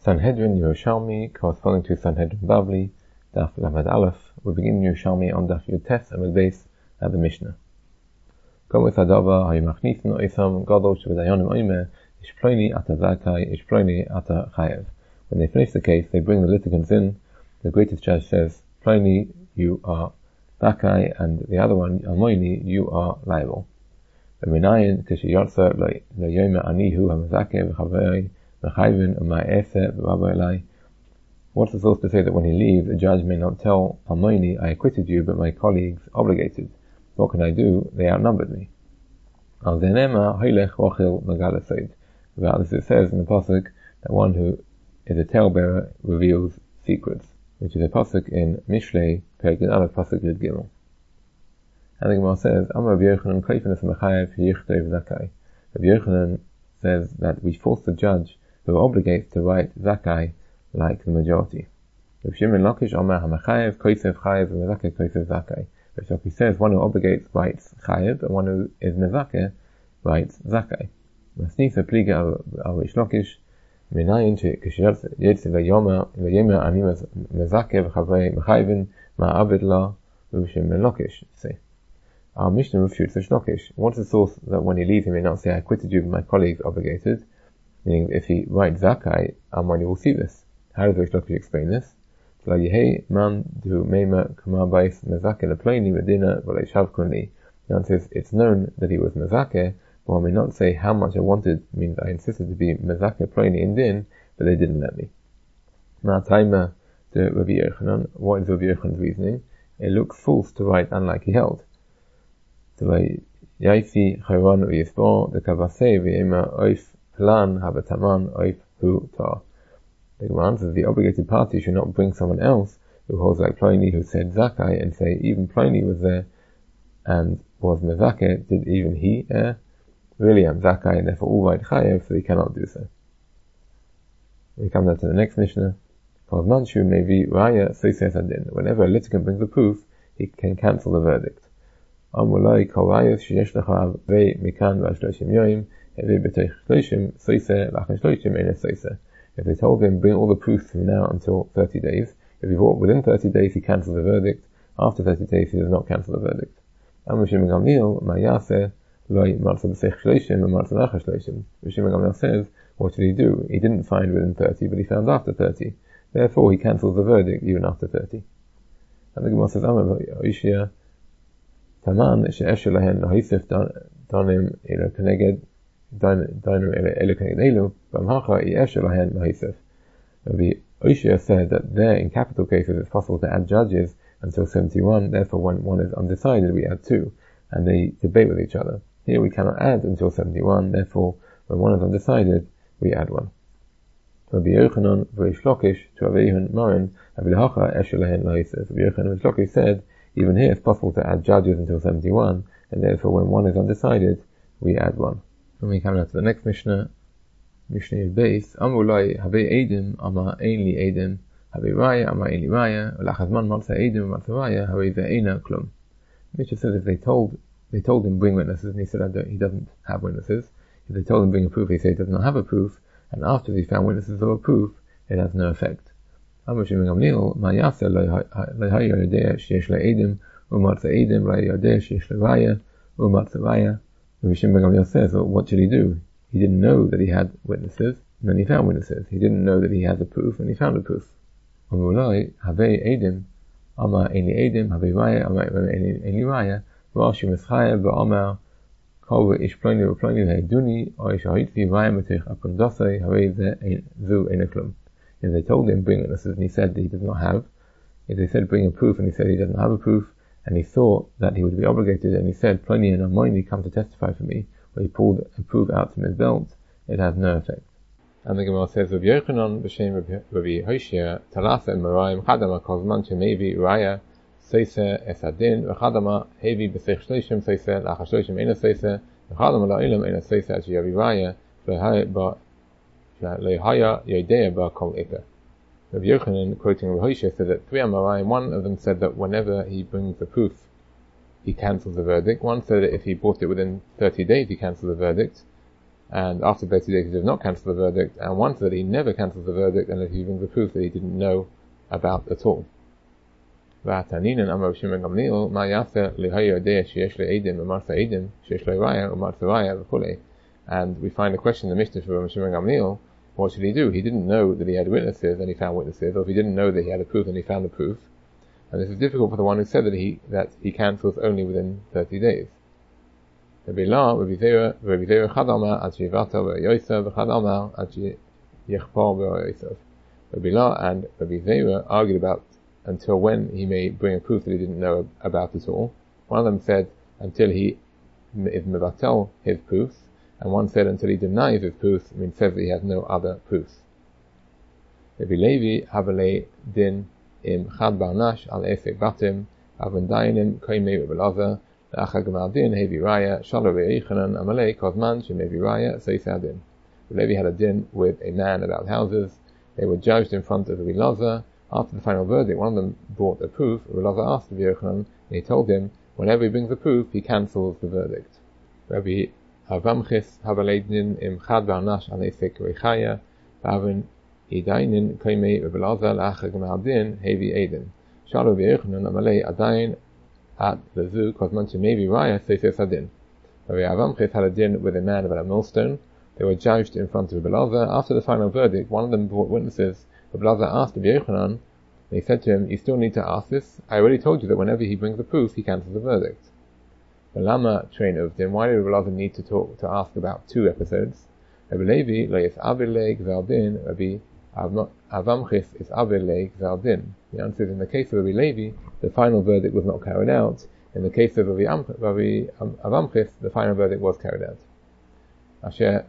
Sanhedrin Yerushalmi, corresponding to Sanhedrin Bavli, Daf Lamed Aleph. We begin Yerushalmi on Daf Yud Tes and Beis at the Mishnah. When they finish the case, they bring the litigants in. The greatest judge says, Pliny, you are Zakai, and the other one, Almoini, you are liable. What's the source to say that when he leaves, a judge may not tell Almoini, I acquitted you, but my colleagues obligated? What can I do? They outnumbered me. About this it says in the pasuk that one who is a talebearer reveals secrets, which is a pasuk in Mishlei, Perek Aleph, pasuk Yud Gimel. And the Gemara says, Amar Rabbi Yochanan says that we force the judge who obligates to write Zakai like the majority. Rav Shimon Lakish Amar HaMachayev Kosev Chayev Mezakeh Kosev Zakai. Rav Shimon says one who obligates writes Chayev, and one who is Mezakeh writes Zakai. Masnisa Pliga al Rish Lakish Minayin Kishiyatz V'yomer Ani Mezakeh V'chavei Mechayvin Ma'abed La. Rav Shimon Lakish say, our Mishnah refutes Rish Lakish. What's the source that when he leaves he may not say, I acquitted you but my colleagues obligated? Meaning, if he writes Zakai, Almoini will see this. How does Rish Lakish explain this? The answer is, it's known that he was Mezakeh, but one may not say how much I wanted, means I insisted to be Mezakeh Pliny in din, but they didn't let me. What is Rabbi Yochanan's reasoning? It looks false to write unlike he held. The Gemara answers, the obligated party should not bring someone else who holds like Pliny, who said Zakai, and say even Pliny was there and was Mezakeh, did even he err? Really I'm Zakai, and therefore all right Chayev, so he cannot do so. We come now to the next Mishnah. Whenever a litigant brings a proof, he can cancel the verdict. If they told him, bring all the proofs from now until 30 days, if he brought within 30 days, he cancels the verdict. After 30 days, he does not cancel the verdict. Rav Shimon Gamliel says, what did he do? He didn't find within 30, but he found after 30. Therefore, he cancels the verdict even after 30. And the Gemara says, Taman she'esher lahen lahisif danim ilo keneged dainu elo keneged elu b'amhacha ye'esher lahen lahisif. Rabbi Oishia said that there in capital cases it's possible to add judges until 71, therefore when one is undecided we add 2, and they debate with each other. Here we cannot add until 71, therefore when one is undecided we add 1. Rabbi Yochanan v'Rish Lakish to Rabbi Yochanan Marin Avilahacha esher lahen lahisif. Rabbi Yochanan and Rish Lakish said, even here it's possible to add judges until 71, and therefore when one is undecided, we add 1. When we come now to the next Mishnah, Mishnah Yud Beis, Amrulai Habe Eidim, Ama Einli Eidim, Habe Raya, Ama Einli Raya, Ulachazman Matza Eidim, Matza Raya, Habe Ve'ena Klum. Mishnah says if they told him bring witnesses, and he said he doesn't have witnesses. If they told him bring a proof, he said he does not have a proof, and after he found witnesses of a proof, it has no effect. Rav Shimon Gamliel, says, well, what should he do? He didn't know that he had witnesses, and then he found witnesses. He didn't know that he had a proof, and he found a proof. If they told him bring witnesses and he said that he does not have, if they said bring a proof and he said he doesn't have a proof, and he thought that he would be obligated and he said Pliny and Almoini come to testify for me, or he pulled a proof out from his belt, it has no effect. And the Gemara says, Rabbi Yochanan b'shem Rabbi Hoshea talasa emarayim chadama kozman shemevi raya seise esadin v'chadama hevi b'sech shloshim seise lachar shloshim ena seise v'chadama la'ilam ena seise at yavi raya Lehaya Yodea Ba Kol Ika. Rabbi Yochanan, quoting Rabbi Hoshea, said that 3 Amoraim, one of them said that whenever he brings the proof, he cancels the verdict. One said that if he brought it within 30 days, he cancels the verdict. and after 30 days he does not cancel the verdict, and one said that he never cancels the verdict, and that he brings the proof that he didn't know about at all. והתנינן אמר רבי שמעון גמליאל, מה יעשה לההיה יודע שיש לו עדים ומרצה עדים, שיש לו ראיה ומרצה ראיה וכולי. And we find a question in the Mishnah for Rabbi Shimon Gamliel, what should he do? He didn't know that he had witnesses and he found witnesses, or if he didn't know that he had a proof and he found a proof. And this is difficult for the one who said that he cancels only within 30 days. Rabbi Zera chad amar ad sheyivata v'yosav v'chad amar ad sheyechpor v'yosav. Rabbi La and Rabbi Zera argued about until when he may bring a proof that he didn't know about at all. One of them said until he is mevatel his proofs, and one said until he denies his proofs, says that he has no other proofs. Rabbi Levi havelei din im chad barnash al esek batim avon dayanim koimei Rabbi Elazar le'achar gemar din hevi raya shalo ve'echanan amalei kozman shemevi raya seisei adin. Rabbi Levi had a din with a man about houses. They were judged in front of Rabbi Elazar. After the final verdict, one of them brought a proof. Rabbi Elazar asked Rabbi Yochanan, and he told him, whenever he brings a proof, he cancels the verdict. Rabbi Avamchis havaleidnin im chad barnash al esek reichaya v'avin idainin koimei Rabbi Elazar la'achar gemar din hevi edin. Shalo Rabbi Yochanan amalei adayin at lezu kozman shemevi raya seisei adin. Rabbi Avamchis had a din with a man about a millstone. They were judged in front of Rabbi Elazar. After the final verdict, one of them brought witnesses. Rabbi Elazar asked Rabbi Yochanan, they said to him, you still need to ask this? I already told you that whenever he brings the proof, he cancels the verdict. The Lama train of them, why did Rabbi Elazar need to ask about 2 episodes? Rabbi Levi, lo yes avilei gzal din, Rabbi Avamchis is avilei gzal din. The answer is, in the case of Rabbi Levi, the final verdict was not carried out. In the case of Rabbi Avamchis, the final verdict was carried out. Asher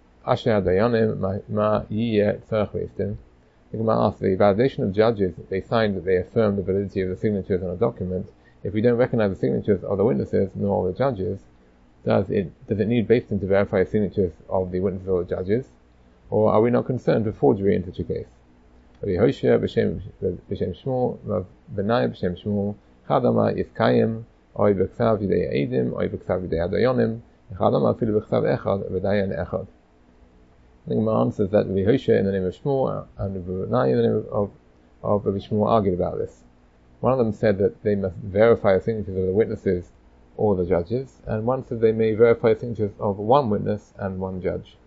dayanim ma yiyeh tzarech v'istim. The Gemara asks, the validation of judges, they signed that they affirm the validity of the signatures on a document. If we don't recognize the signatures of the witnesses nor the judges, does it need Beis Din to verify the signatures of the witnesses or the judges? Or are we not concerned with forgery in such a case? Rabbi Hoshea b'shem Shmuel, Rav Benai b'shem Shmuel, chad amar yiskayim, oy b'ksav yidei eidim, oy b'ksav yidei adayonim, chad amar afilu b'ksav echad, v'dayan echad. The Gemara answers that Rabbi Hoshea in the name of Shmuel and Rabbi Benai in the name of Rabbi Shmuel argued about this. One of them said that they must verify the signatures of the witnesses or the judges, and one said they may verify the signatures of one witness and one judge.